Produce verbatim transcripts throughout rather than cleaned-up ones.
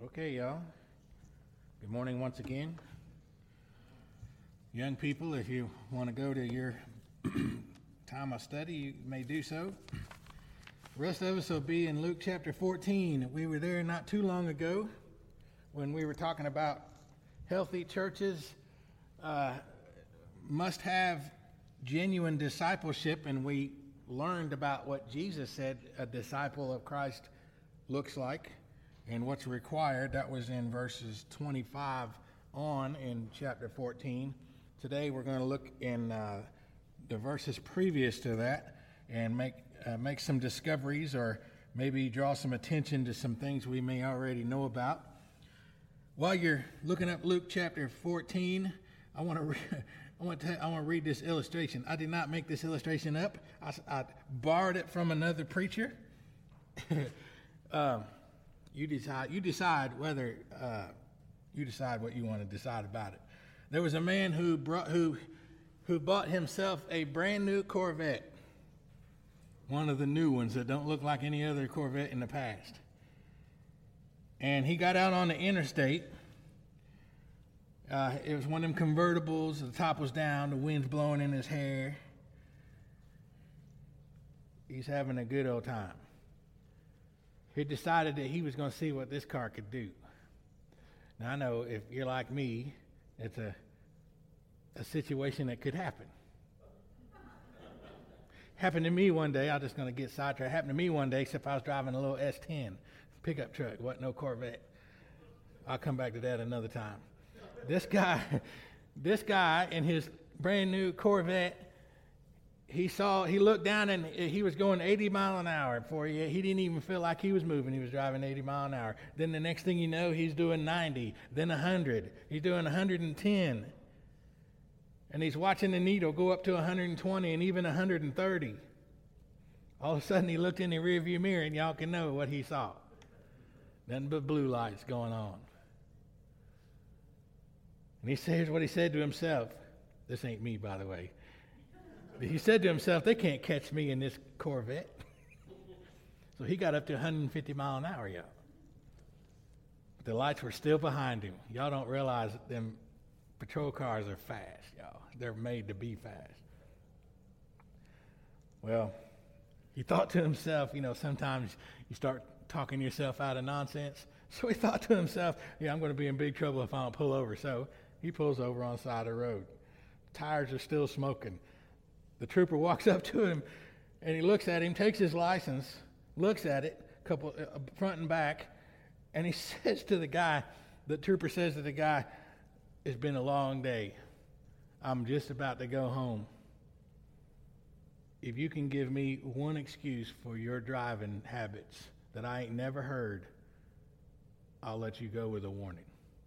Okay, y'all. Good morning once again. Young people, if you want to go to your time of study, you may do so. The rest of us will be in Luke chapter fourteen. We were there not too long ago when we were talking about healthy churches uh, must have genuine discipleship, and we learned about what Jesus said a disciple of Christ looks like and what's required. That was in verses twenty-five on in chapter fourteen. Today we're going to look in uh, the verses previous to that and make uh, make some discoveries, or maybe draw some attention to some things we may already know about. While you're looking up Luke chapter fourteen, I want to re- I want to I want to read this illustration. I did not make this illustration up. I, I borrowed it from another preacher. um, You decide. You decide whether uh, you decide what you want to decide about it. There was a man who brought who who bought himself a brand new Corvette, one of the new ones that don't look like any other Corvette in the past. And he got out on the interstate. Uh, it was one of them convertibles. The top was down. The wind's blowing in his hair. He's having a good old time. He decided that he was going to see what this car could do. Now, I know if you're like me, it's a a situation that could happen. Happened to me one day. I'm just going to get sidetracked. Happened to me one day, except I was driving a little S ten pickup truck. It wasn't no Corvette. I'll come back to that another time. This guy, this guy in his brand new Corvette, He saw, he looked down and he was going eighty mile an hour before he, he didn't even feel like he was moving. He was driving eighty mile an hour. Then the next thing you know, he's doing ninety, then one hundred. He's doing one hundred ten. And he's watching the needle go up to one hundred twenty and even one hundred thirty. All of a sudden he looked in the rearview mirror and y'all can know what he saw. Nothing but blue lights going on. And he says what he said to himself. This ain't me, by the way. He said to himself, they can't catch me in this Corvette. So he got up to one hundred fifty mile an hour, y'all. But the lights were still behind him. Y'all don't realize that them patrol cars are fast, y'all. They're made to be fast. Well, he thought to himself, you know, sometimes you start talking yourself out of nonsense. So he thought to himself, yeah, I'm going to be in big trouble if I don't pull over. So he pulls over on the side of the road. Tires are still smoking. The trooper walks up to him, and he looks at him, takes his license, looks at it, couple uh, front and back, and he says to the guy, the trooper says to the guy, it's been a long day. I'm just about to go home. If you can give me one excuse for your driving habits that I ain't never heard, I'll let you go with a warning.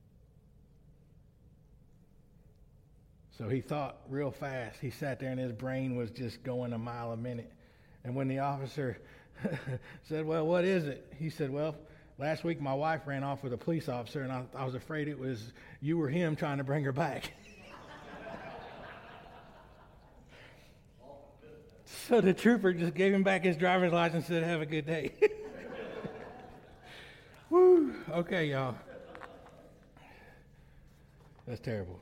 So he thought real fast. He sat there and his brain was just going a mile a minute. And when the officer said, well, what is it? He said, well, last week my wife ran off with a police officer, and I, I was afraid it was you or him trying to bring her back. So the trooper just gave him back his driver's license and said, have a good day. Woo. Okay, y'all. That's terrible.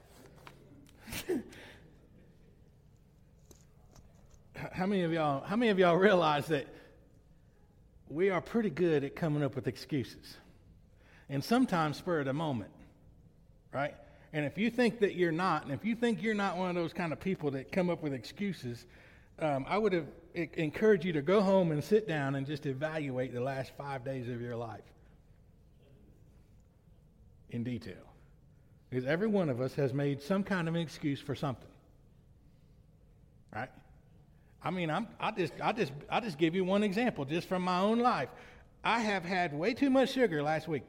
How many of y'all how many of y'all realize that we are pretty good at coming up with excuses, and sometimes spur of the moment, right? And if you think that you're not, and if you think you're not one of those kind of people that come up with excuses, um, I would have encouraged you to go home and sit down and just evaluate the last five days of your life in detail. Because every one of us has made some kind of an excuse for something, right? I mean, I'm, I just, I just, I just give you one example, just from my own life. I have had way too much sugar last week,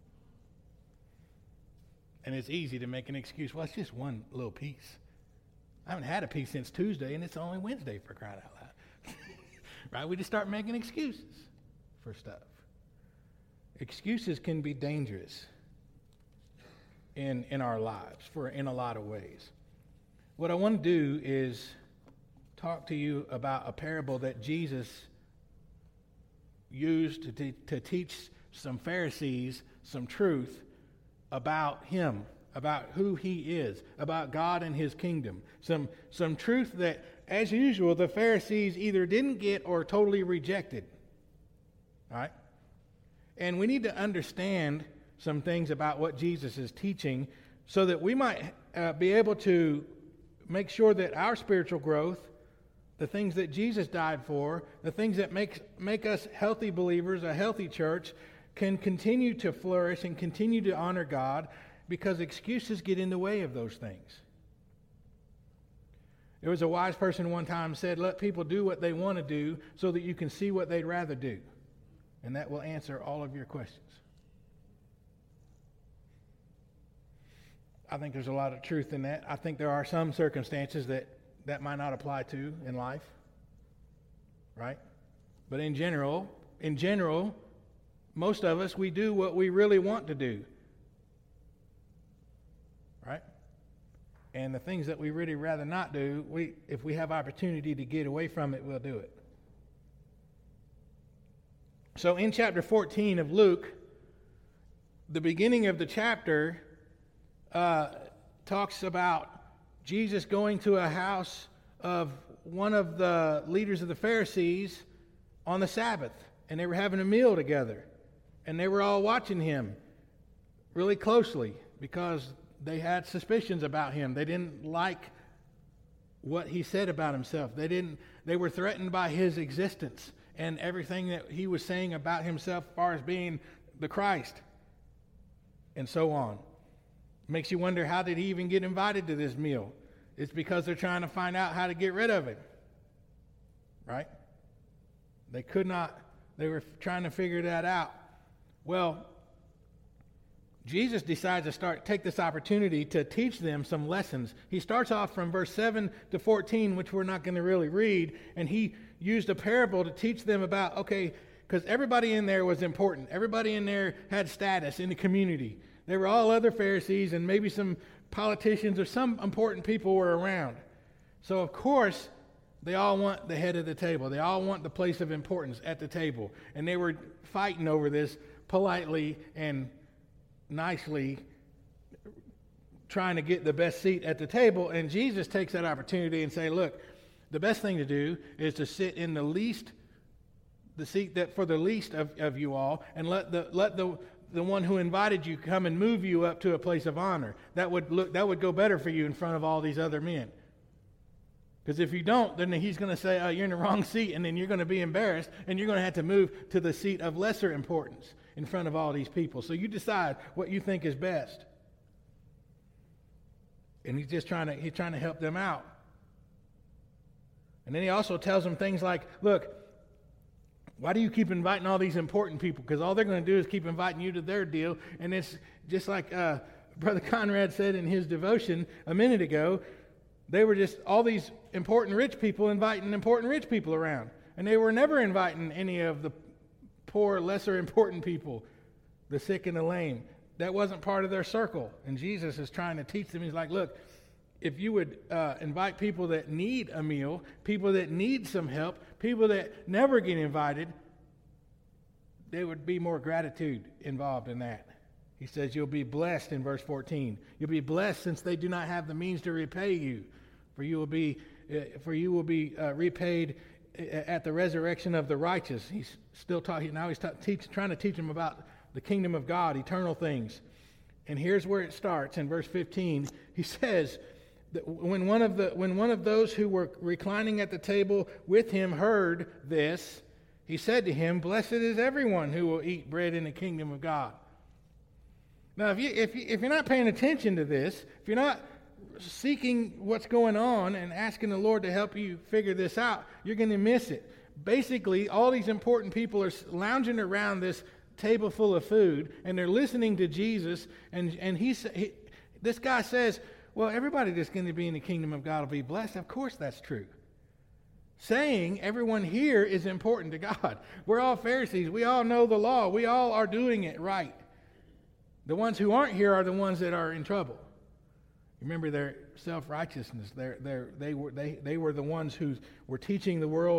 and it's easy to make an excuse. Well, it's just one little piece. I haven't had a piece since Tuesday, and it's only Wednesday, for crying out loud, right? We just start making excuses for stuff. Excuses can be dangerous in in our lives for in a lot of ways. What I want to do is talk to you about a parable that Jesus used to, te- to teach some Pharisees some truth about him, about who he is, about God and his kingdom. Some, some truth that, as usual, the Pharisees either didn't get or totally rejected. All right? And we need to understand some things about what Jesus is teaching so that we might uh, be able to make sure that our spiritual growth, the things that Jesus died for, the things that make, make us healthy believers, a healthy church, can continue to flourish and continue to honor God, because excuses get in the way of those things. There was a wise person one time said, let people do what they want to do so that you can see what they'd rather do. And that will answer all of your questions. I think there's a lot of truth in that. I think there are some circumstances that that might not apply to in life. Right? But in general, in general, most of us, we do what we really want to do. Right? And the things that we really rather not do, we if we have opportunity to get away from it, we'll do it. So in chapter fourteen of Luke, the beginning of the chapter uh, talks about Jesus going to a house of one of the leaders of the Pharisees on the Sabbath. And they were having a meal together. And they were all watching him really closely because they had suspicions about him. They didn't like what he said about himself. They didn't. They were threatened by his existence and everything that he was saying about himself as far as being the Christ and so on. Makes you wonder, how did he even get invited to this meal? It's because they're trying to find out how to get rid of it. Right? They could not, they were trying to figure that out. Well, Jesus decides to start take this opportunity to teach them some lessons. He starts off from verse seven to fourteen, which we're not going to really read, and he used a parable to teach them about, okay, because everybody in there was important. Everybody in there had status in the community. They were all other Pharisees, and maybe some politicians or some important people were around. So, of course, they all want the head of the table. They all want the place of importance at the table. And they were fighting over this politely and nicely, trying to get the best seat at the table. And Jesus takes that opportunity and say, look, the best thing to do is to sit in the least, the seat that for the least of, of you all, and let the let the the one who invited you come and move you up to a place of honor. That would look that would go better for you in front of all these other men. Because if you don't, then he's going to say, oh, you're in the wrong seat, and then you're going to be embarrassed, and you're going to have to move to the seat of lesser importance in front of all these people. So you decide what you think is best. And he's just trying to he's trying to help them out. And then he also tells them things like, look, why do you keep inviting all these important people? Because all they're going to do is keep inviting you to their deal. And it's just like uh, Brother Conrad said in his devotion a minute ago, they were just all these important rich people inviting important rich people around. And they were never inviting any of the poor, lesser important people, the sick and the lame. That wasn't part of their circle. And Jesus is trying to teach them. He's like, look, if you would uh, invite people that need a meal, people that need some help, people that never get invited, there would be more gratitude involved in that. He says you'll be blessed in verse fourteen. You'll be blessed since they do not have the means to repay you, for you will be uh, for you will be uh, repaid at the resurrection of the righteous. He's still talking now. He's ta- teach, trying to teach them about the kingdom of God, eternal things. And here's where it starts in verse fifteen. He says, When one of the when one of those who were reclining at the table with him heard this, he said to him, "Blessed is everyone who will eat bread in the kingdom of God." Now, if you if you, if you're not paying attention to this, if you're not seeking what's going on and asking the Lord to help you figure this out, you're going to miss it. Basically, all these important people are lounging around this table full of food, and they're listening to Jesus, and and he's he, this guy says, well, everybody that's going to be in the kingdom of God will be blessed. Of course that's true. Saying everyone here is important to God. We're all Pharisees. We all know the law. We all are doing it right. The ones who aren't here are the ones that are in trouble. Remember their self-righteousness. They're, they're, they, were, they, they were the ones who were teaching the world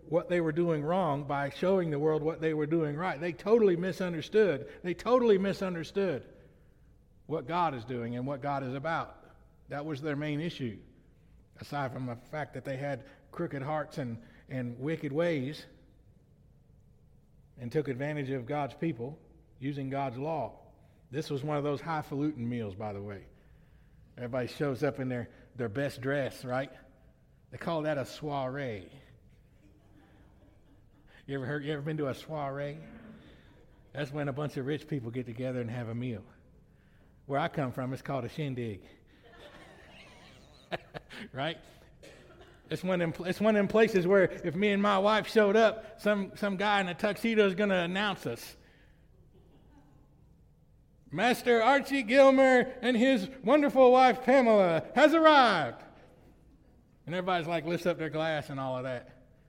what they were doing wrong by showing the world what they were doing right. They totally misunderstood. They totally misunderstood what God is doing and what God is about. That was their main issue, aside from the fact that they had crooked hearts and, and wicked ways and took advantage of God's people using God's law. This was one of those highfalutin meals, by the way. Everybody shows up in their, their best dress, right? They call that a soiree. You ever heard? You ever been to a soiree? That's when a bunch of rich people get together and have a meal. Where I come from, it's called a shindig. Right? It's one of them, it's one of them places where if me and my wife showed up, some, some guy in a tuxedo is going to announce us. Master Archie Gilmer and his wonderful wife Pamela has arrived. And everybody's like lifts up their glass and all of that.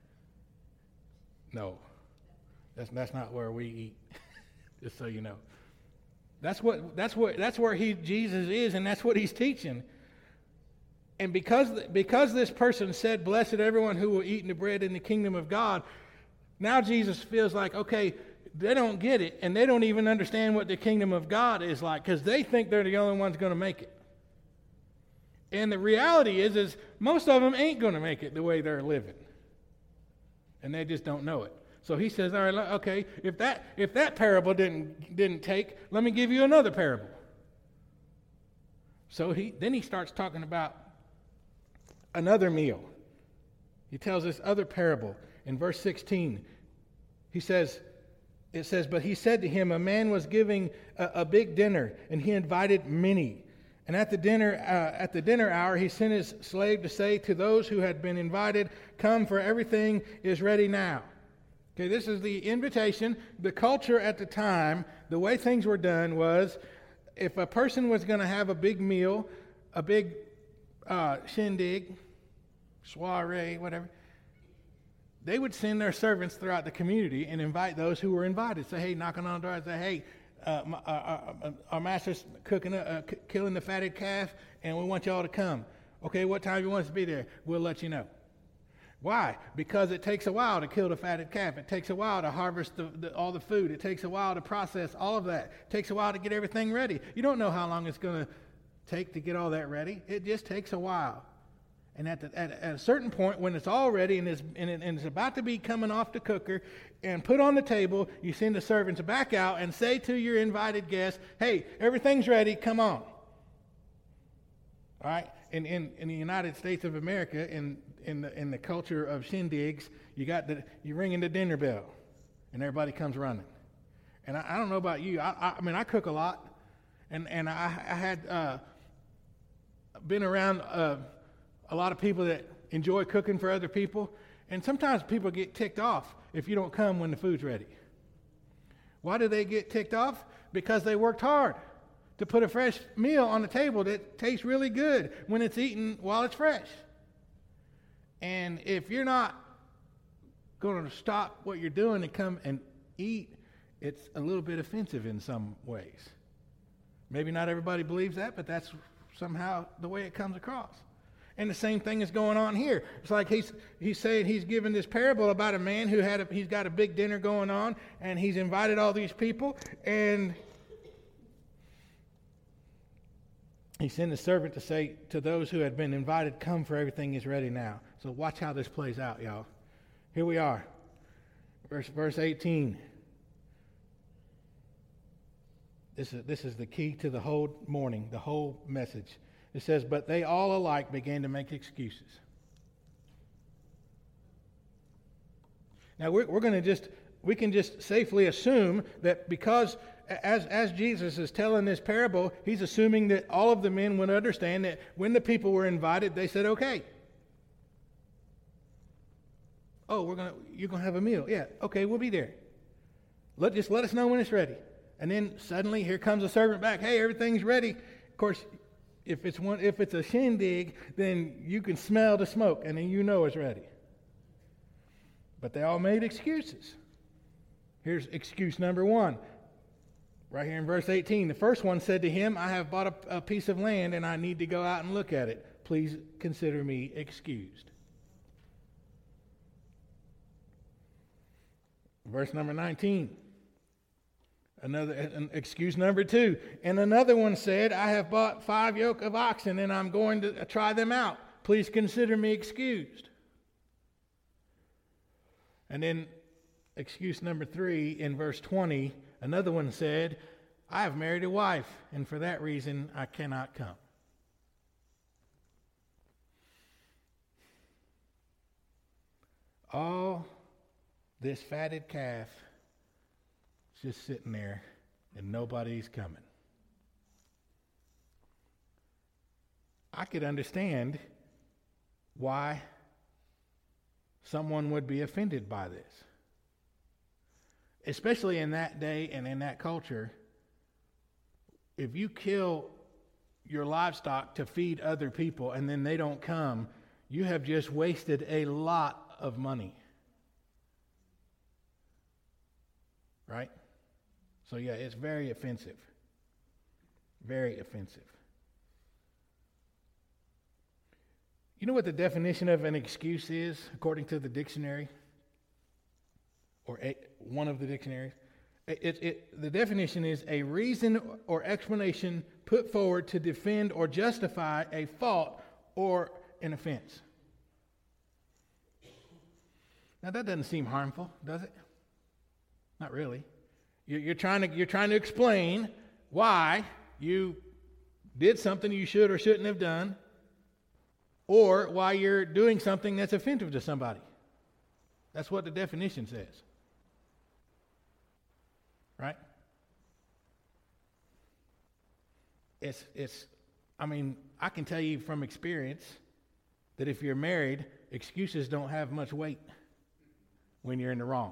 No, that's that's not where we eat. Just so you know, that's what that's what that's where he Jesus is, and that's what he's teaching. And because because this person said, "Blessed everyone who will eat the bread in the kingdom of God," now Jesus feels like, okay, they don't get it, and they don't even understand what the kingdom of God is like, because they think they're the only ones going to make it. And the reality is, is most of them ain't going to make it the way they're living. And they just don't know it. So he says, all right, okay, if that if that parable didn't didn't take, let me give you another parable. So he then he starts talking about another meal. He tells this other parable in verse sixteen. He says, it says, but he said to him, a man was giving a, a big dinner, and he invited many. And at the dinner uh, at the dinner hour, he sent his slave to say to those who had been invited, come, for everything is ready now. Okay, this is the invitation. The culture at the time, the way things were done was, if a person was going to have a big meal, a big uh, shindig, soiree, whatever, they would send their servants throughout the community and invite those who were invited. Say, hey, knocking on the door and say, hey, Uh, my, uh, uh, our master's cooking, a, uh, c- killing the fatted calf, and we want y'all to come. Okay, what time you want us to be there? We'll let you know. Why? Because it takes a while to kill the fatted calf. It takes a while to harvest the, the, all the food. It takes a while to process all of that. It takes a while to get everything ready. You don't know how long it's going to take to get all that ready. It just takes a while. And at, the, at, at a certain point, when it's all ready and it's, and, it, and it's about to be coming off the cooker and put on the table, you send the servants back out and say to your invited guests, hey, everything's ready, come on. All right? In, in, in the United States of America, in, in, the, in the culture of shindigs, you got the, you're ringing the dinner bell, and everybody comes running. And I, I don't know about you. I, I, I mean, I cook a lot, and, and I, I had uh, been around... Uh, a lot of people that enjoy cooking for other people, and sometimes people get ticked off if you don't come when the food's ready. Why do they get ticked off? Because they worked hard to put a fresh meal on the table that tastes really good when it's eaten while it's fresh. And if you're not going to stop what you're doing and come and eat, it's a little bit offensive in some ways. Maybe not everybody believes that, but that's somehow the way it comes across. And the same thing is going on here. It's like he's he's saying he's giving this parable about a man who had a, he's got a big dinner going on, and he's invited all these people, and he sent a servant to say to those who had been invited, come, for everything is ready now. So watch how this plays out, y'all. Here we are. Verse verse eighteen. This is this is the key to the whole morning, the whole message. It says, but they all alike began to make excuses. Now we're, we're going to just, we can just safely assume that because as, as Jesus is telling this parable, he's assuming that all of the men would understand that when the people were invited, they said, okay. Oh, we're going to, you're going to have a meal. Yeah, okay, we'll be there. Let, just let us know when it's ready. And then suddenly here comes a servant back. Hey, everything's ready. Of course, If it's one, if it's a shindig, then you can smell the smoke, and then you know it's ready. But they all made excuses. Here's excuse number one, right here in verse eighteen. The first one said to him, I have bought a, a piece of land, and I need to go out and look at it. Please consider me excused. Verse number nineteen. Another an excuse number two. And another one said, I have bought five yoke of oxen and I'm going to try them out. Please consider me excused. And then excuse number three in verse twenty, another one said, I have married a wife, and for that reason I cannot come. All this fatted calf is just sitting there, and nobody's coming. I could understand why someone would be offended by this. Especially in that day and in that culture, if you kill your livestock to feed other people and then they don't come, you have just wasted a lot of money. Right? So yeah, it's very offensive. Very offensive. You know what the definition of an excuse is, according to the dictionary? Or a, one of the dictionaries? It, it, it, the definition is a reason or explanation put forward to defend or justify a fault or an offense. Now that doesn't seem harmful, does it? Not really. You're, you're trying to you're trying to explain why you did something you should or shouldn't have done, or why you're doing something that's offensive to somebody. That's what the definition says. Right? It's, it's, I mean, I can tell you from experience that if you're married, excuses don't have much weight when you're in the wrong.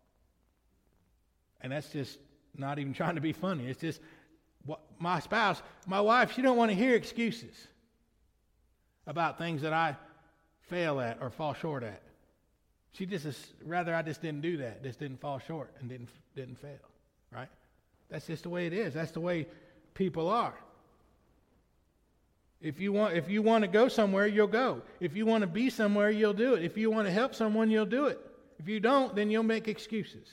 And that's just not even trying to be funny. It's just, what, my spouse, my wife, she don't want to hear excuses about things that I fail at or fall short at. She just is, rather I just didn't do that, just didn't fall short and didn't didn't fail. Right? That's just the way it is. That's the way people are. If you want if you want to go somewhere, you'll go. If you want to be somewhere, you'll do it. If you want to help someone, you'll do it. If you don't, then you'll make excuses.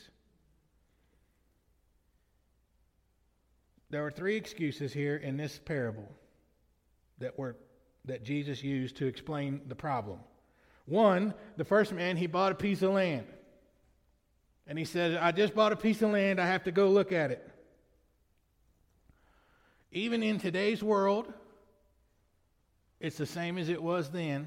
There are three excuses here in this parable that were that Jesus used to explain the problem. One, the first man, he bought a piece of land. And he said, I just bought a piece of land, I have to go look at it. Even in today's world, it's the same as it was then.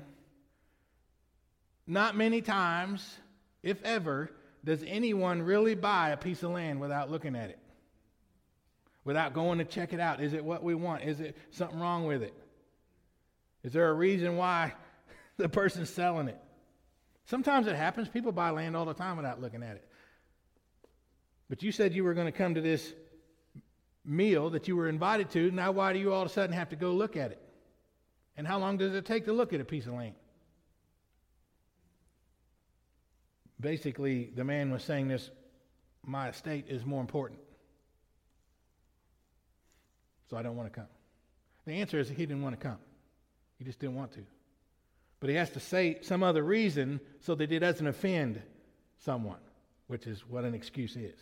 Not many times, if ever, does anyone really buy a piece of land without looking at it. Without going to check it out. Is it what we want? Is it something wrong with it? Is there a reason why the person's selling it? Sometimes it happens. People buy land all the time without looking at it. But you said you were going to come to this meal that you were invited to. Now why do you all of a sudden have to go look at it? And how long does it take to look at a piece of land? Basically, the man was saying this, my estate is more important. So I don't want to come. The answer is he didn't want to come. He just didn't want to. But he has to say some other reason so that he doesn't offend someone, which is what an excuse is.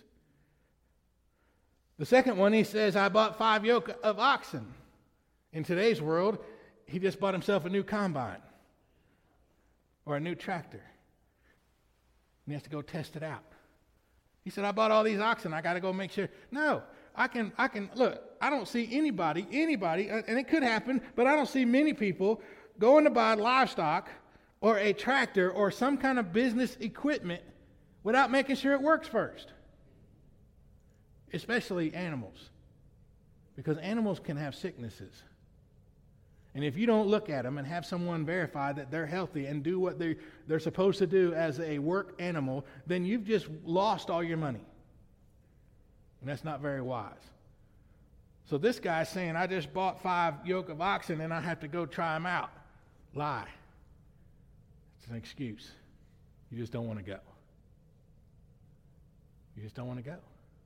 The second one, he says, I bought five yoke of oxen. In today's world, he just bought himself a new combine or a new tractor. And he has to go test it out. He said, I bought all these oxen. I got to go make sure. No, I can, I can, look, I don't see anybody, anybody, and it could happen, but I don't see many people going to buy livestock or a tractor or some kind of business equipment without making sure it works first. Especially animals. Because animals can have sicknesses. And if you don't look at them and have someone verify that they're healthy and do what they're, they're supposed to do as a work animal, then you've just lost all your money. And that's not very wise. So this guy's saying, I just bought five yoke of oxen and I have to go try them out. Lie. It's an excuse. You just don't want to go. You just don't want to go.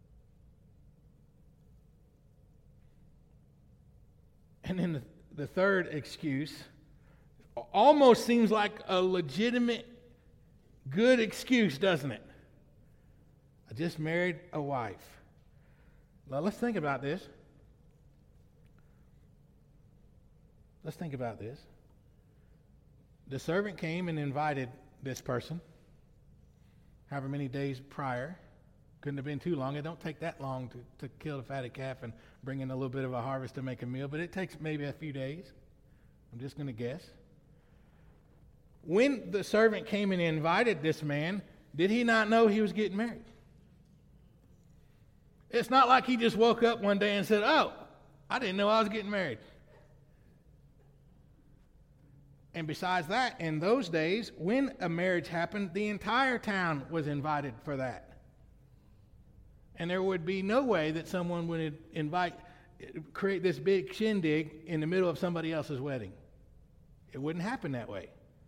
And then the, the third excuse almost seems like a legitimate, good excuse, doesn't it? I just married a wife. Now let's think about this. Let's think about this. The servant came and invited this person, however many days prior. Couldn't have been too long. It don't take that long to, to kill the fatted calf and bring in a little bit of a harvest to make a meal, but it takes maybe a few days. I'm just going to guess. When the servant came and invited this man, did he not know he was getting married? It's not like he just woke up one day and said, oh, I didn't know I was getting married. And besides that, in those days, when a marriage happened, the entire town was invited for that. And there would be no way that someone would invite, create this big shindig in the middle of somebody else's wedding. It wouldn't happen that way.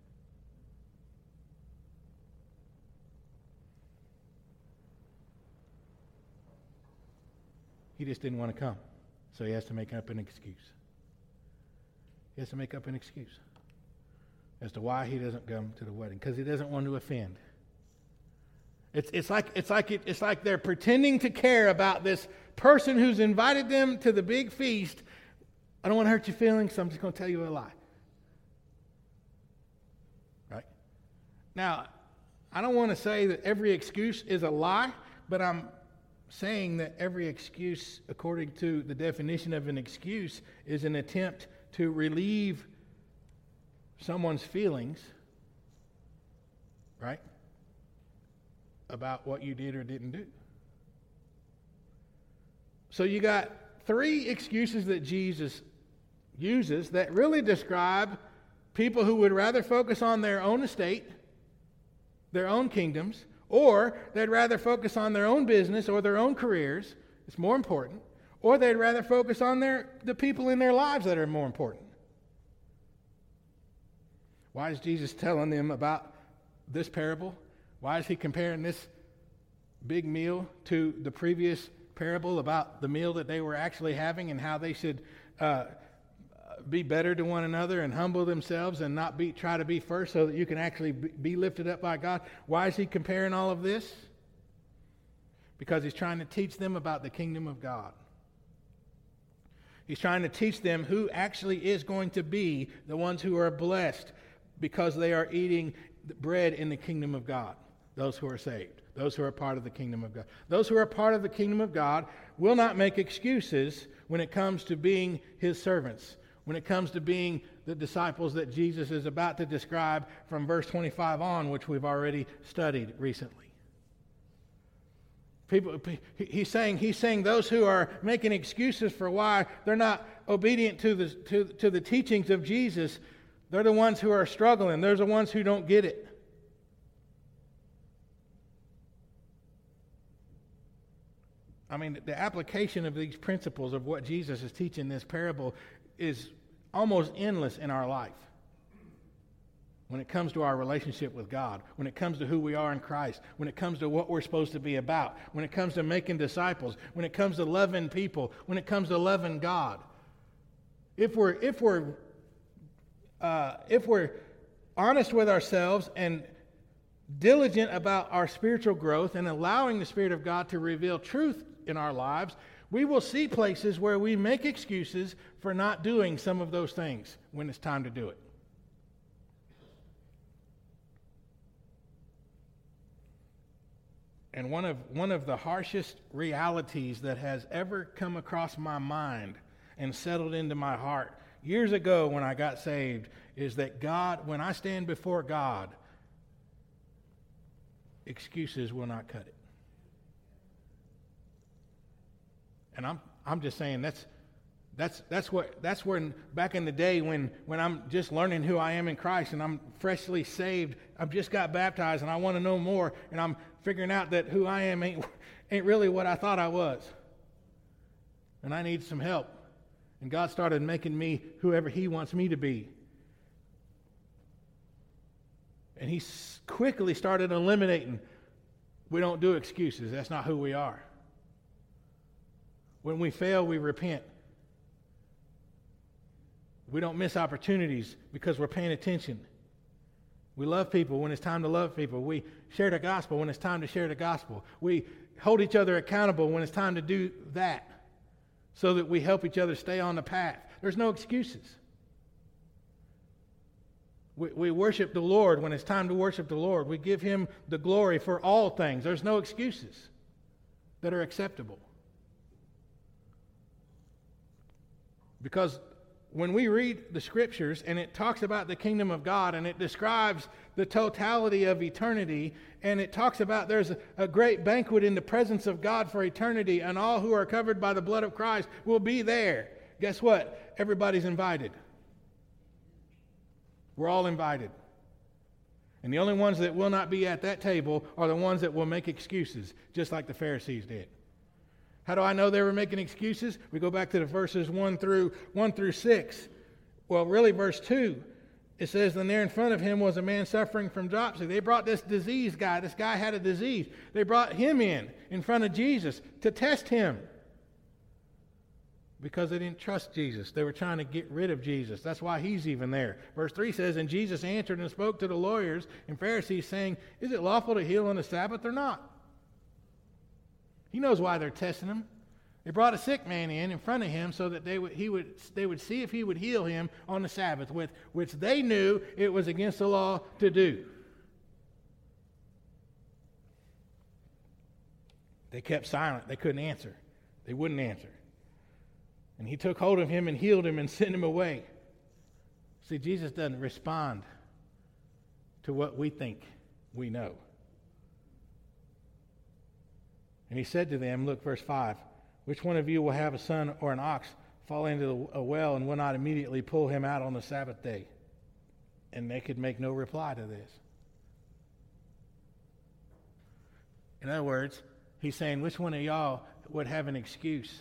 He just didn't want to come. So he has to make up an excuse. He has to make up an excuse as to why he doesn't come to the wedding, because he doesn't want to offend. It's it's like it's like it, it's like they're pretending to care about this person who's invited them to the big feast. I don't want to hurt your feelings, so I'm just going to tell you a lie. Right? Now, I don't want to say that every excuse is a lie, but I'm saying that every excuse, according to the definition of an excuse, is an attempt to relieve someone's feelings, right, about what you did or didn't do. So you got three excuses that Jesus uses that really describe people who would rather focus on their own estate, their own kingdoms, or they'd rather focus on their own business or their own careers. It's more important. Or they'd rather focus on their the people in their lives that are more important. Why is Jesus telling them about this parable? Why is he comparing this big meal to the previous parable about the meal that they were actually having and how they should uh, be better to one another and humble themselves and not be try to be first so that you can actually be lifted up by God? Why is he comparing all of this? Because he's trying to teach them about the kingdom of God. He's trying to teach them who actually is going to be the ones who are blessed because they are eating bread in the kingdom of God. Those who are saved. Those who are part of the kingdom of God. Those who are part of the kingdom of God will not make excuses when it comes to being his servants. When it comes to being the disciples that Jesus is about to describe from verse twenty-five on, which we've already studied recently. People, he's saying, he's saying those who are making excuses for why they're not obedient to the, to, to the teachings of Jesus, they're the ones who are struggling. They're the ones who don't get it. I mean, the application of these principles of what Jesus is teaching in this parable is almost endless in our life. When it comes to our relationship with God, when it comes to who we are in Christ, when it comes to what we're supposed to be about, when it comes to making disciples, when it comes to loving people, when it comes to loving God. If we're if we're uh, if we're honest with ourselves and diligent about our spiritual growth and allowing the Spirit of God to reveal truth in our lives, we will see places where we make excuses for not doing some of those things when it's time to do it. And one of one of the harshest realities that has ever come across my mind and settled into my heart years ago when I got saved is that God, when I stand before God, excuses will not cut it. And I'm I'm just saying that's that's that's what that's when back in the day when when I'm just learning who I am in Christ and I'm freshly saved, I've just got baptized and I want to know more, and I'm figuring out that who I am ain't ain't really what I thought I was. And I need some help. And God started making me whoever he wants me to be. And he quickly started eliminating, we don't do excuses. That's not who we are. When we fail, we repent. We don't miss opportunities because we're paying attention. We love people when it's time to love people. We share the gospel when it's time to share the gospel. We hold each other accountable when it's time to do that, so that we help each other stay on the path. There's no excuses. We, we worship the Lord when it's time to worship the Lord. We give Him the glory for all things. There's no excuses that are acceptable. Because when we read the Scriptures and it talks about the kingdom of God and it describes the totality of eternity, and it talks about there's a, a great banquet in the presence of God for eternity, and all who are covered by the blood of Christ will be there. Guess what? Everybody's invited. We're all invited. And the only ones that will not be at that table are the ones that will make excuses, just like the Pharisees did. How do I know they were making excuses? We go back to the verses one through one through six. Well, really, verse two, it says, "And there in front of him was a man suffering from dropsy." They brought this disease guy. This guy had a disease. They brought him in, in front of Jesus, to test him. Because they didn't trust Jesus. They were trying to get rid of Jesus. That's why he's even there. Verse three says, "And Jesus answered and spoke to the lawyers and Pharisees, saying, Is it lawful to heal on the Sabbath or not?" He knows why they're testing him. They brought a sick man in in front of him so that they would he would they would see if he would heal him on the Sabbath, with which they knew it was against the law to do. They kept silent. They couldn't answer. They wouldn't answer. And he took hold of him and healed him and sent him away. See, Jesus doesn't respond to what we think we know. And he said to them, look, verse five, "Which one of you will have a son or an ox fall into a well and will not immediately pull him out on the Sabbath day?" And they could make no reply to this. In other words, he's saying, which one of y'all would have an excuse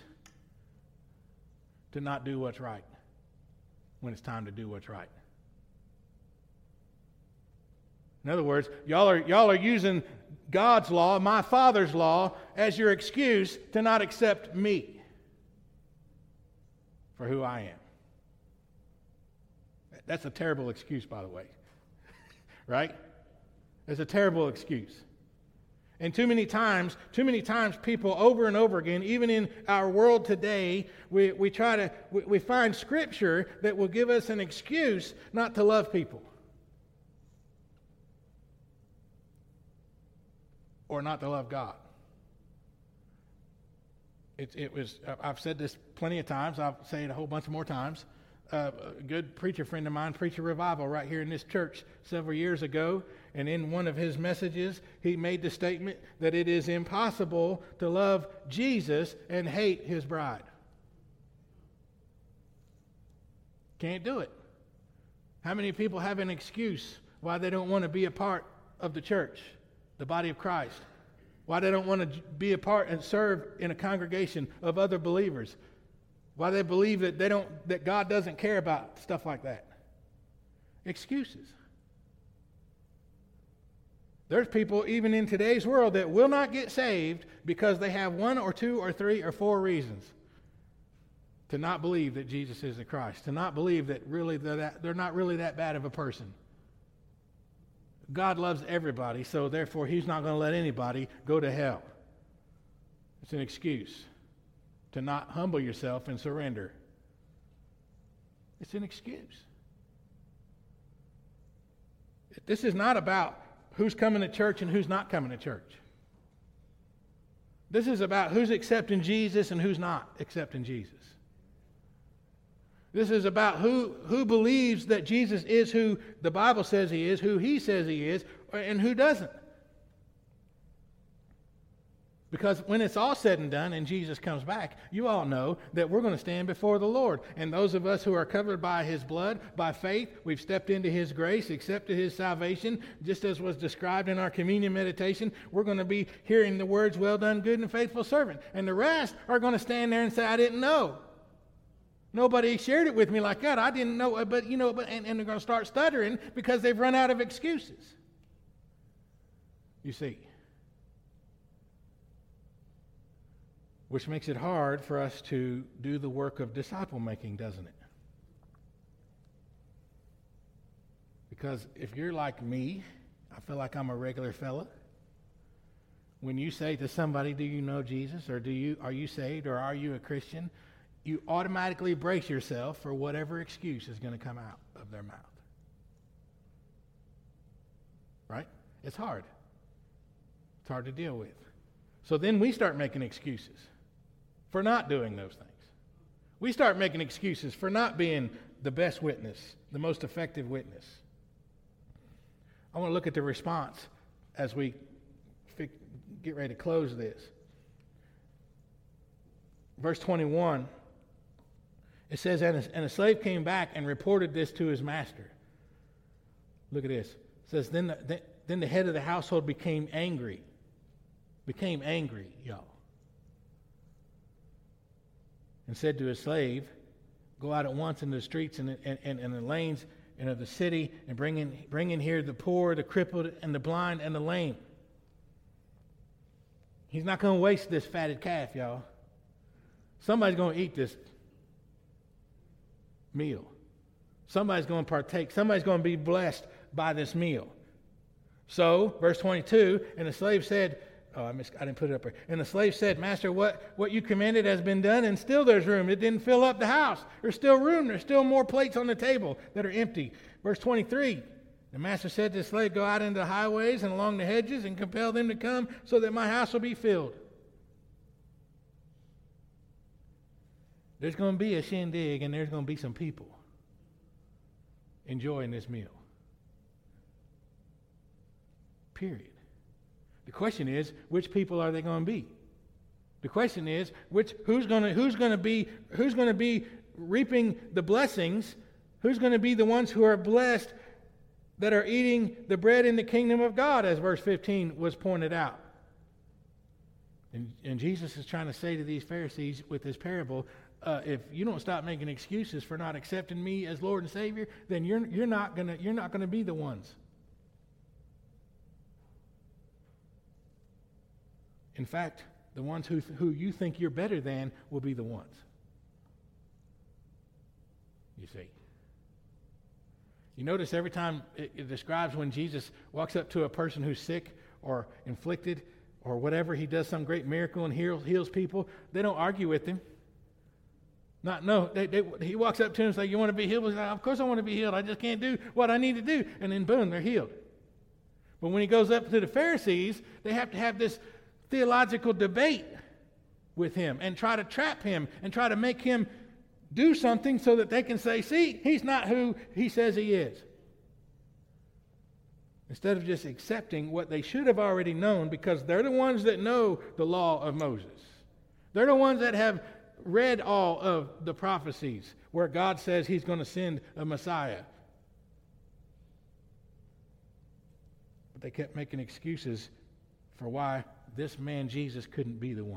to not do what's right when it's time to do what's right? In other words, y'all are y'all are using God's law, my Father's law, as your excuse to not accept me for who I am. That's a terrible excuse, by the way. Right? It's a terrible excuse. And too many times, too many times people over and over again, even in our world today, we, we try to, we, we find scripture that will give us an excuse not to love people. Or not to love God. It, it was, I've said this plenty of times, I'll say it a whole bunch more times. Uh, a good preacher friend of mine preached a revival right here in this church several years ago, and in one of his messages, he made the statement that it is impossible to love Jesus and hate his bride. Can't do it. How many people have an excuse why they don't want to be a part of the church, the body of Christ? Why they don't want to be a part and serve in a congregation of other believers? Why they believe that they don't, that God doesn't care about stuff like that? Excuses. There's people even in today's world that will not get saved because they have one or two or three or four reasons to not believe that Jesus is the Christ, to not believe that really they're, that, they're not really that bad of a person. God loves everybody, so therefore He's not going to let anybody go to hell. It's an excuse to not humble yourself and surrender. It's an excuse. This is not about who's coming to church and who's not coming to church. This is about who's accepting Jesus and who's not accepting Jesus. This is about who, who believes that Jesus is who the Bible says He is, who He says He is, and who doesn't. Because when it's all said and done and Jesus comes back, you all know that we're going to stand before the Lord. And those of us who are covered by His blood, by faith, we've stepped into His grace, accepted His salvation, just as was described in our communion meditation, we're going to be hearing the words, "Well done, good and faithful servant." And the rest are going to stand there and say, "I didn't know. Nobody shared it with me like that. I didn't know." But, you know, but and, and they're going to start stuttering because they've run out of excuses. You see. Which makes it hard for us to do the work of disciple making, doesn't it? Because if you're like me, I feel like I'm a regular fella. When you say to somebody, do you know Jesus, or do you are you saved, or are you a Christian, you automatically brace yourself for whatever excuse is going to come out of their mouth. Right? It's hard. It's hard to deal with. So then we start making excuses for not doing those things. We start making excuses for not being the best witness, the most effective witness. I want to look at the response as we get ready to close this. Verse twenty-one, it says, and a, and a slave came back and reported this to his master. Look at this. It says, then the, then the head of the household became angry. Became angry, y'all. And said to his slave, go out at once into the streets and, and, and, and the lanes and of the city and bring in, bring in here the poor, the crippled, and the blind, and the lame. He's not going to waste this fatted calf, y'all. Somebody's going to eat this meal. Somebody's going to partake. Somebody's going to be blessed by this meal. So, verse twenty-two, and the slave said, oh, I, missed, I didn't put it up there. And the slave said, Master, what, what you commanded has been done, and still there's room. It didn't fill up the house. There's still room. There's still more plates on the table that are empty. Verse twenty-three, the master said to the slave, go out into the highways and along the hedges and compel them to come so that my house will be filled. There's going to be a shindig, and there's going to be some people enjoying this meal. Period. The question is, which people are they going to be? The question is, which who's going to who's going to be who's going to be reaping the blessings? Who's going to be the ones who are blessed that are eating the bread in the kingdom of God, as verse fifteen was pointed out? And, and Jesus is trying to say to these Pharisees with this parable, uh, if you don't stop making excuses for not accepting me as Lord and Savior, then you're you're not gonna you're not gonna be the ones. In fact, the ones who, who you think you're better than will be the ones. You see. You notice every time it, it describes when Jesus walks up to a person who's sick or inflicted or whatever, he does some great miracle and heals, heals people, they don't argue with him. Not, no, they, they, he walks up to him and says, you want to be healed? He's like, of course I want to be healed. I just can't do what I need to do. And then boom, they're healed. But when he goes up to the Pharisees, they have to have this theological debate with him and try to trap him and try to make him do something so that they can say, see, he's not who he says he is. Instead of just accepting what they should have already known, because they're the ones that know the law of Moses. They're the ones that have read all of the prophecies where God says he's going to send a Messiah. But they kept making excuses for why this man Jesus couldn't be the one.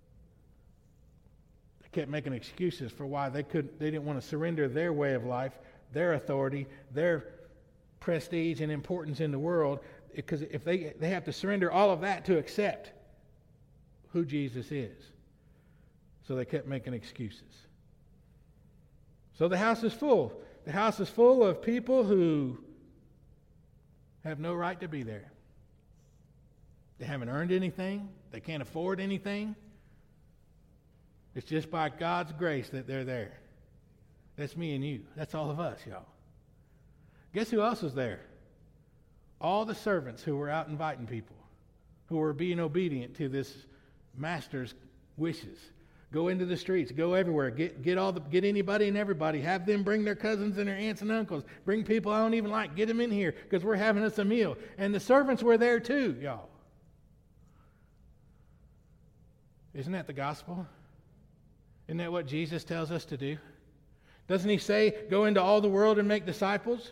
They kept making excuses for why they couldn't they didn't want to surrender their way of life, their authority, their prestige and importance in the world, because if they they have to surrender all of that to accept who Jesus is. So they kept making excuses. So the house is full. The house is full of people who have no right to be there. They haven't earned anything. They can't afford anything. It's just by God's grace that they're there. That's me and you. That's all of us, y'all. Guess who else was there? All the servants who were out inviting people, who were being obedient to this master's wishes. Go into the streets. Go everywhere. Get get all the get anybody and everybody. Have them bring their cousins and their aunts and uncles. Bring people I don't even like. Get them in here because we're having us a meal. And the servants were there too, y'all. Isn't that the gospel? Isn't that what Jesus tells us to do? Doesn't he say, go into all the world and make disciples?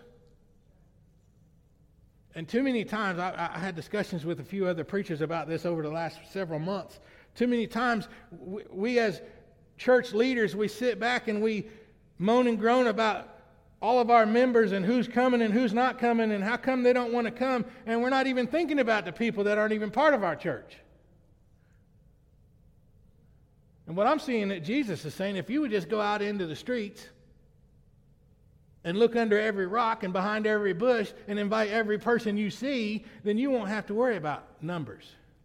And too many times, I, I had discussions with a few other preachers about this over the last several months. Too many times, we, we as church leaders, we sit back and we moan and groan about all of our members and who's coming and who's not coming and how come they don't want to come, and we're not even thinking about the people that aren't even part of our church. And what I'm seeing that Jesus is saying, if you would just go out into the streets and look under every rock and behind every bush and invite every person you see, then you won't have to worry about numbers.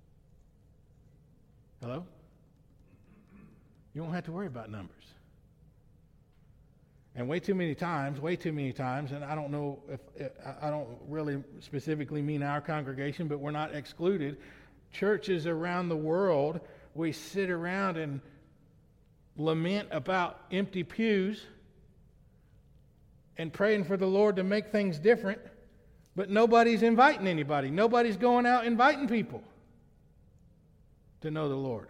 Hello? You won't have to worry about numbers. And way too many times, way too many times, and I don't know if, I don't really specifically mean our congregation, but we're not excluded. Churches around the world, we sit around and lament about empty pews and praying for the Lord to make things different, but nobody's inviting anybody. Nobody's going out inviting people to know the Lord.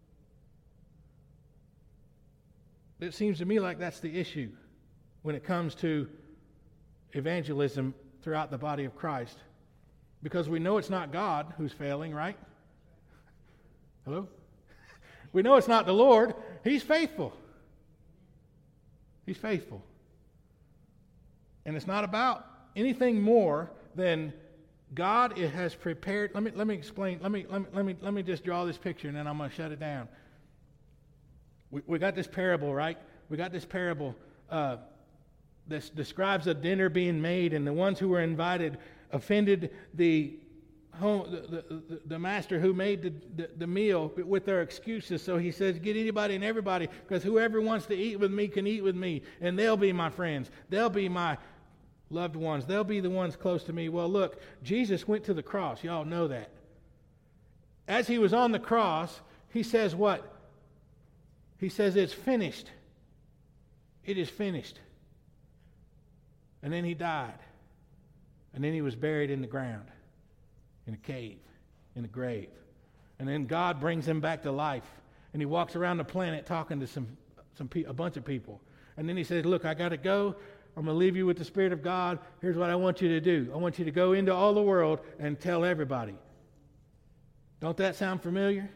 It seems to me like that's the issue when it comes to evangelism throughout the body of Christ, because we know it's not God who's failing, right? Hello? We know it's not the Lord. He's faithful. He's faithful. And it's not about anything more than God has prepared. Let me let me explain. Let me let me let me let me just draw this picture, and then I'm going to shut it down. We we got this parable, right? We got this parable uh, that describes a dinner being made, and the ones who were invited offended the home the, the, the master who made the, the, the meal with their excuses. So he says, get anybody and everybody, because whoever wants to eat with me can eat with me, and they'll be my friends. They'll be my loved ones. They'll be the ones close to me. Well, look, Jesus went to the cross. Y'all know that. As he was on the cross, he says what? He says, it's finished. It is finished. And then he died. And then he was buried in the ground, in a cave, in a grave. And then God brings him back to life. And he walks around the planet talking to some, some pe- a bunch of people. And then he says, look, I got to go. I'm going to leave you with the Spirit of God. Here's what I want you to do. I want you to go into all the world and tell everybody. Don't that sound familiar?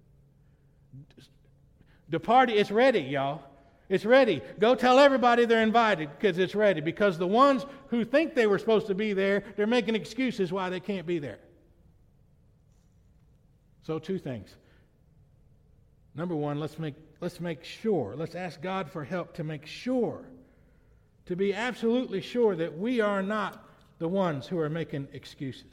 The party is ready, y'all. It's ready. Go tell everybody they're invited because it's ready. Because the ones who think they were supposed to be there, they're making excuses why they can't be there. So two things. Number one, let's make let's make sure. Let's ask God for help to make sure, to be absolutely sure that we are not the ones who are making excuses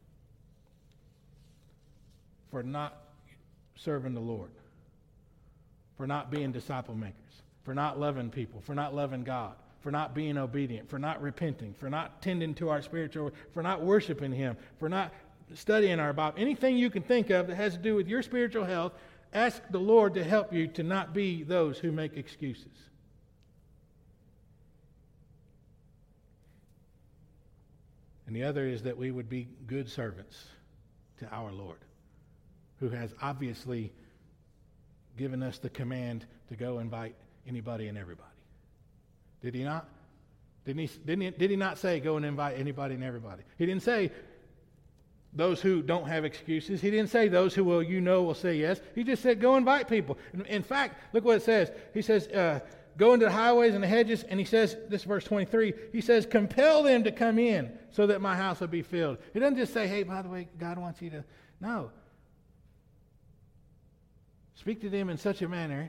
for not serving the Lord, for not being disciple makers, for not loving people, for not loving God, for not being obedient, for not repenting, for not tending to our spiritual, for not worshiping Him, for not studying our Bible. Anything you can think of that has to do with your spiritual health, ask the Lord to help you to not be those who make excuses. And the other is that we would be good servants to our Lord, who has obviously given us the command to go invite anybody and everybody. Did he not? Didn't he, didn't he, did he not say go and invite anybody and everybody? He didn't say those who don't have excuses. He didn't say those who will, you know, will say yes. He just said go invite people. In, in fact, look what it says. He says, uh, go into the highways and the hedges, and he says, this is verse twenty-three, he says, compel them to come in so that my house will be filled. He doesn't just say, hey, by the way, God wants you to. No. Speak to them in such a manner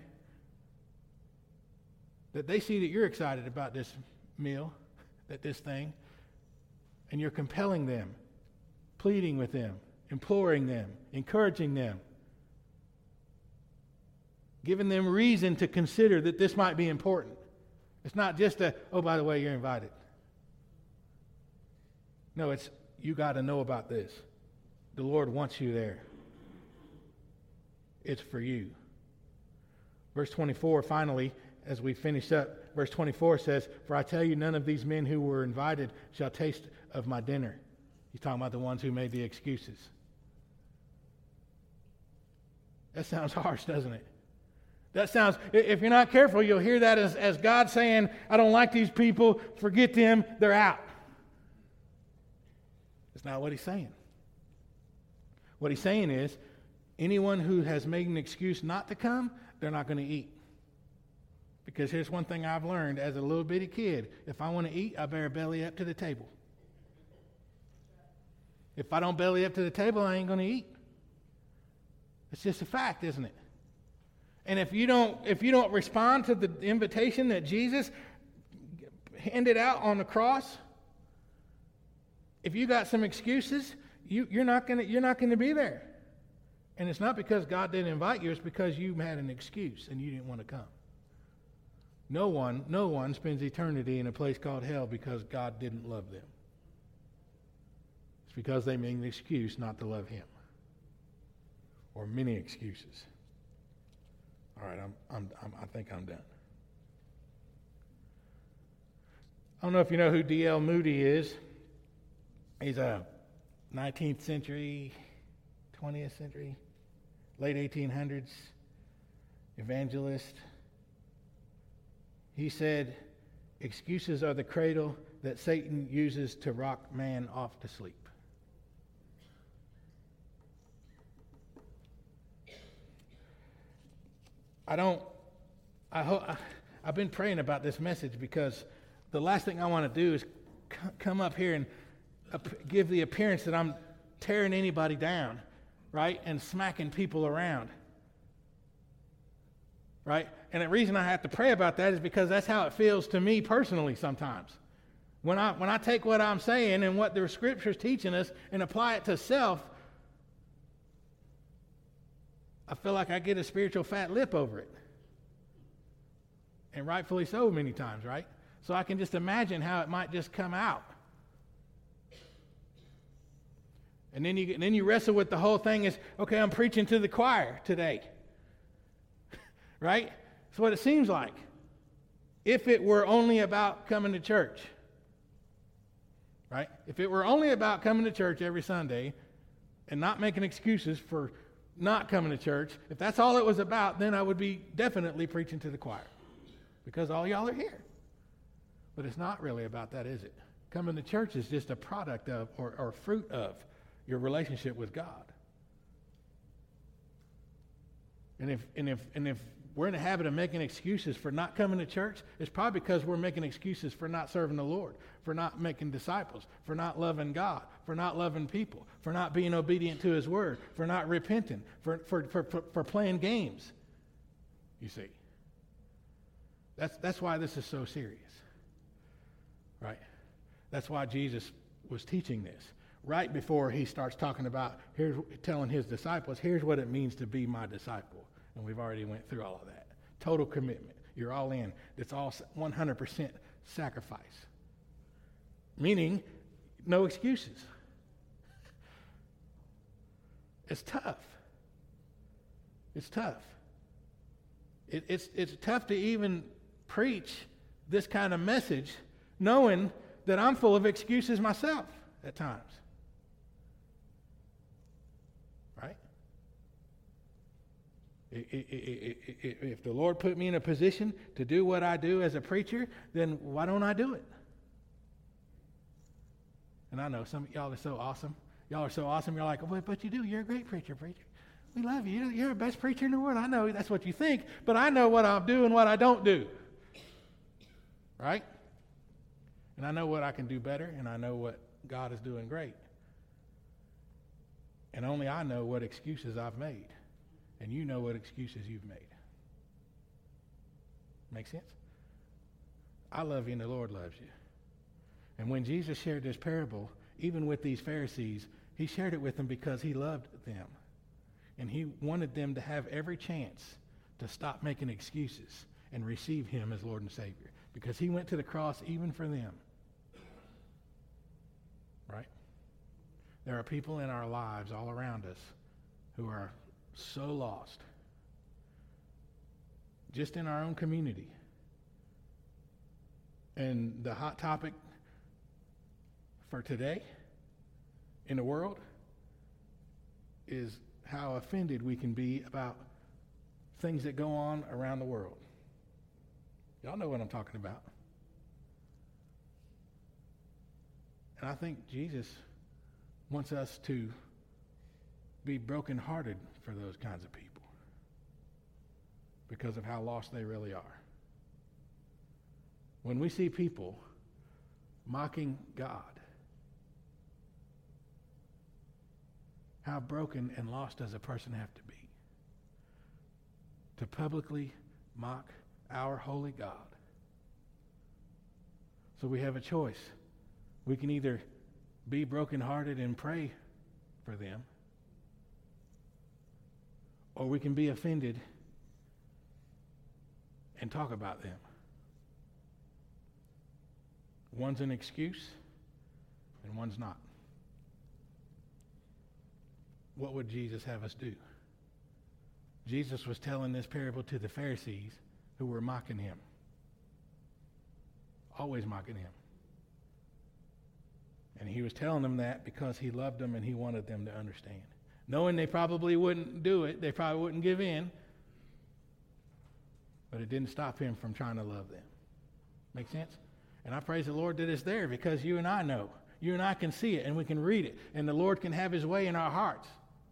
that they see that you're excited about this meal, that this thing, and you're compelling them, pleading with them, imploring them, encouraging them, giving them reason to consider that this might be important. It's not just a, oh, by the way, you're invited. No, it's, you got to know about this. The Lord wants you there. It's for you. Verse twenty-four, finally, as we finish up, verse twenty-four says, for I tell you, none of these men who were invited shall taste of my dinner. He's talking about the ones who made the excuses. That sounds harsh, doesn't it? That sounds, if you're not careful, you'll hear that as, as God saying, I don't like these people, forget them, they're out. That's not what he's saying. What he's saying is, anyone who has made an excuse not to come, they're not going to eat. Because here's one thing I've learned as a little bitty kid. If I want to eat, I better belly up to the table. If I don't belly up to the table, I ain't going to eat. It's just a fact, isn't it? And if you don't, if you don't respond to the invitation that Jesus handed out on the cross, if you got some excuses, you, you're not gonna you're not gonna be there. And it's not because God didn't invite you, it's because you had an excuse and you didn't want to come. No one, no one spends eternity in a place called hell because God didn't love them. It's because they made an excuse not to love him. Or many excuses. All right, I'm, I'm, I'm, I think I'm done. I don't know if you know who D L Moody is. He's a nineteenth century, twentieth century, late eighteen hundreds evangelist. He said, excuses are the cradle that Satan uses to rock man off to sleep. I don't, I hope, I've been praying about this message because the last thing I want to do is c- come up here and uh, give the appearance that I'm tearing anybody down, right? And smacking people around, right? And the reason I have to pray about that is because that's how it feels to me personally sometimes. When I, when I take what I'm saying and what the Scripture's teaching us and apply it to self, I feel like I get a spiritual fat lip over it. And rightfully so many times, right? So I can just imagine how it might just come out. And then you and then you wrestle with the whole thing is, okay, I'm preaching to the choir today. Right? That's what it seems like. If it were only about coming to church. Right? If it were only about coming to church every Sunday and not making excuses for not coming to church, if that's all it was about, then I would be definitely preaching to the choir. Because all y'all are here. But it's not really about that, is it? Coming to church is just a product of or, or fruit of your relationship with God. And if and if and if we're in the habit of making excuses for not coming to church, it's probably because we're making excuses for not serving the Lord, for not making disciples, for not loving God, for not loving people, for not being obedient to his word, for not repenting, for for for, for, for playing games. You see. That's that's why this is so serious. Right? That's why Jesus was teaching this. Right before he starts talking about, here's telling his disciples, here's what it means to be my disciple. And we've already went through all of that. Total commitment. You're all in. It's all one hundred percent sacrifice. Meaning, no excuses. It's tough. It's tough. It, it's, it's tough to even preach this kind of message knowing that I'm full of excuses myself at times. Right? If the Lord put me in a position to do what I do as a preacher, then why don't I do it? And I know some of y'all are so awesome. Y'all are so awesome. You're like, oh, but you do. You're a great preacher, preacher. We love you. You're the best preacher in the world. I know that's what you think, but I know what I do and what I don't do. Right? And I know what I can do better, and I know what God is doing great. And only I know what excuses I've made. And you know what excuses you've made. Make sense? I love you and the Lord loves you. And when Jesus shared this parable, even with these Pharisees, he shared it with them because he loved them. And he wanted them to have every chance to stop making excuses and receive him as Lord and Savior. Because he went to the cross even for them. Right? There are people in our lives all around us who are so lost. Just in our own community. And the hot topic for today in the world is how offended we can be about things that go on around the world. Y'all know what I'm talking about. And I think Jesus wants us to be brokenhearted for those kinds of people because of how lost they really are. When we see people mocking God, how broken and lost does a person have to be to publicly mock our holy God? So we have a choice. We can either be brokenhearted and pray for them, or we can be offended and talk about them. One's an excuse and one's not. What would Jesus have us do? Jesus was telling this parable to the Pharisees who were mocking him. Always mocking him. And he was telling them that because he loved them and he wanted them to understand. Knowing they probably wouldn't do it, they probably wouldn't give in, but it didn't stop him from trying to love them. Make sense? And I praise the Lord that it's there because you and I know. You and I can see it and we can read it. And the Lord can have his way in our hearts.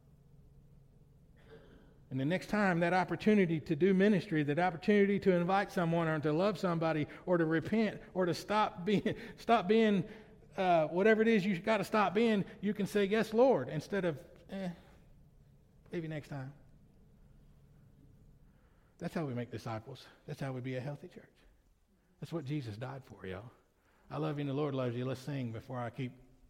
And the next time that opportunity to do ministry, that opportunity to invite someone or to love somebody or to repent or to stop being, stop being uh, whatever it is you got to stop being, you can say, yes, Lord, instead of, eh, maybe next time. That's how we make disciples. That's how we be a healthy church. That's what Jesus died for, y'all. I love you and the Lord loves you. Let's sing before I keep